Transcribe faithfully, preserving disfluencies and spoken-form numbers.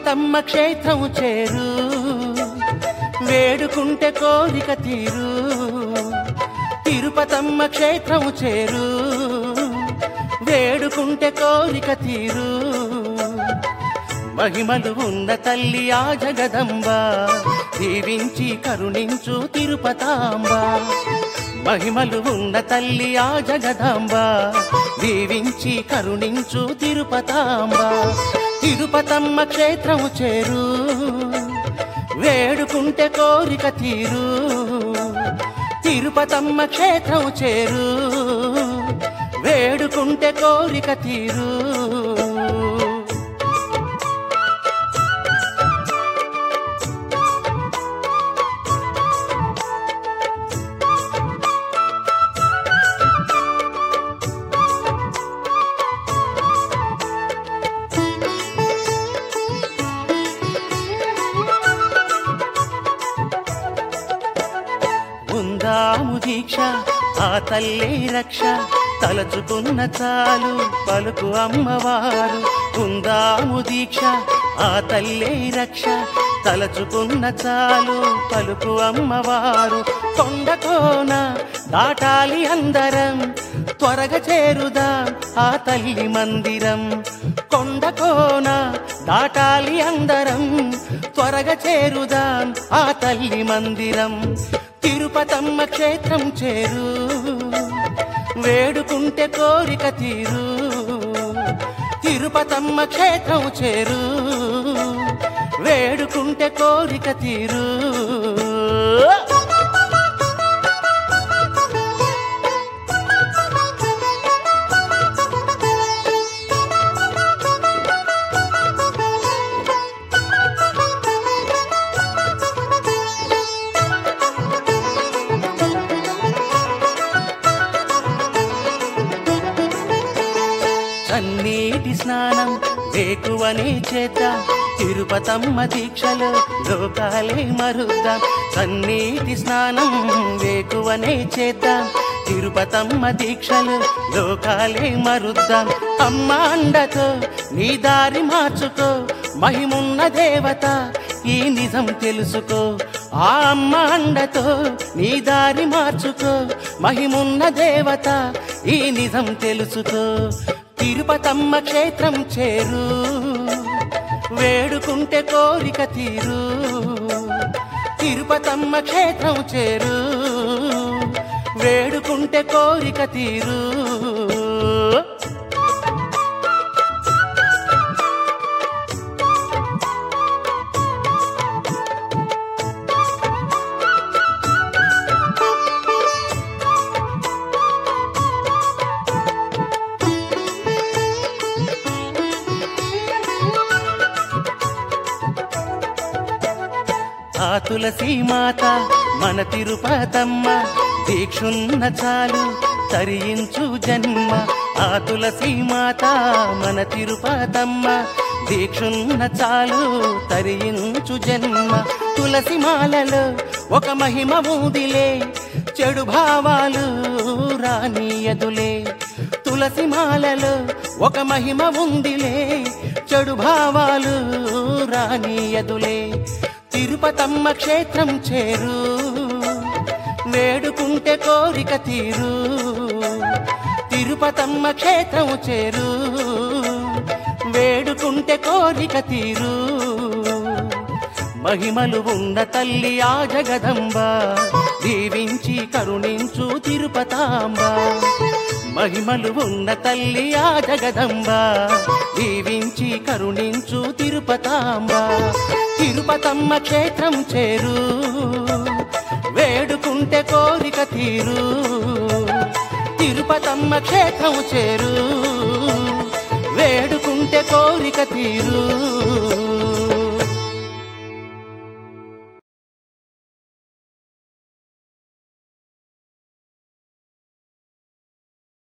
తిరుపతమ్మ క్షేత్రం చేరు, వేడుకుంటే కోరిక తీరు. తిరుపతమ్మ క్షేత్రం చేరు, వేడుకుంటే కోరిక తీరు. మహిమలు ఉన్న తల్లి ఆ జగదంబ, దీవించి కరుణించు తిరుపతాంబ. మహిమలు ఉన్న తల్లి ఆ జగదాంబ, దీవించి కరుణించు తిరుపతాంబ. తిరుపతమ్మ క్షేత్రం చేరు, వేడుకుంటే కోరిక తీరు. తిరుపతమ్మ క్షేత్రం చేరు, వేడుకుంటే కోరిక తీరు. ఉందాము దీక్ష ఆ తల్లే రక్ష, తలచుకున్న చాలు పలుకు అమ్మవారు. ఉందాము దీక్ష ఆ తల్లే రక్ష, తలచుకున్న చాలు పలుకు అమ్మవారు. కొండకోన దాటాలి అందరం, త్వరగా చేరుదా ఆ తల్లి మందిరం. కొండకోన దాటాలి అందరం, త్వరగా చేరుదా ఆ తల్లి మందిరం. తిరుపతమ్మ క్షేత్రం చేరు, వేడుకుంటే కోరిక తీరు. తిరుపతమ్మ క్షేత్రం చేరు, వేడుకుంటే కోరిక తీరు. సన్నీటి స్నానం వేకువనే చేద్దాం, తిరుపతమ్మ దీక్షలో లోకాలే మరుద్దాం. సన్నీటి స్నానం వేకువనే చేద్దాం, తిరుపతమ్మ దీక్షలు లోకాలే మరుద్దాం. అమ్మ అండతో నీ దారి మార్చుకో, మహిమున్న దేవత ఈ నిజం తెలుసుకో. ఆ అమ్మ అండతో నీ దారి మార్చుకో, మహిమున్న దేవత ఈ నిజం తెలుసుకో. తిరుపతమ్మ క్షేత్రం చేరు, వేడుకుంటే కోరిక తీరు. తిరుపతమ్మ క్షేత్రం చేరు, వేడుకుంటే కోరిక తీరు. ఆ తులసి మాత మన తిరుపతమ్మ, దీక్షున్న చాలు తరించు జన్మ. ఆ తులసి మాత మన తిరుపతమ్మ, దీక్షున్న చాలు తరించు జన్మ. తులసి మాలలో ఒక మహిమ ఊదిలే, చెడు భావాలు రానీయదులే. తులసి మాలలో ఒక మహిమ ఉందిలే, చెడు భావాలు రానీయదులే. తిరుపతమ్మ క్షేత్రం చేరు, వేడుకుంటే కోరిక తీరు. తిరుపతమ్మ క్షేత్రం చేరు, వేడుకుంటే కోరిక తీరు. మహిమలు ఉన్న తల్లి ఆ జగదంబ, దీవించి కరుణించు తిరుపతాంబ. మహిమలు ఉన్న తల్లి ఆ జగదంబ, దీవించి కరుణించు తిరుపతాంబ. తిరుపతమ్మ క్షేత్రం చేరు, వేడుకుంటే కోరిక తీరు. తిరుపతమ్మ క్షేత్రం చేరు, వేడుకుంటే కోరిక తీరు.